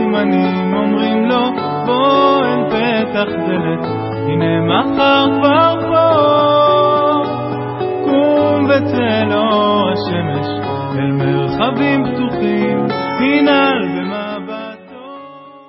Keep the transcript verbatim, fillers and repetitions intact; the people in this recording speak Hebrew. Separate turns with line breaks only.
סימנים אומרים לו בוא אל פתח דלת, הנה מחר כבר פה. קום וצא לו השמש אל מרחבים פתוחים, הנעל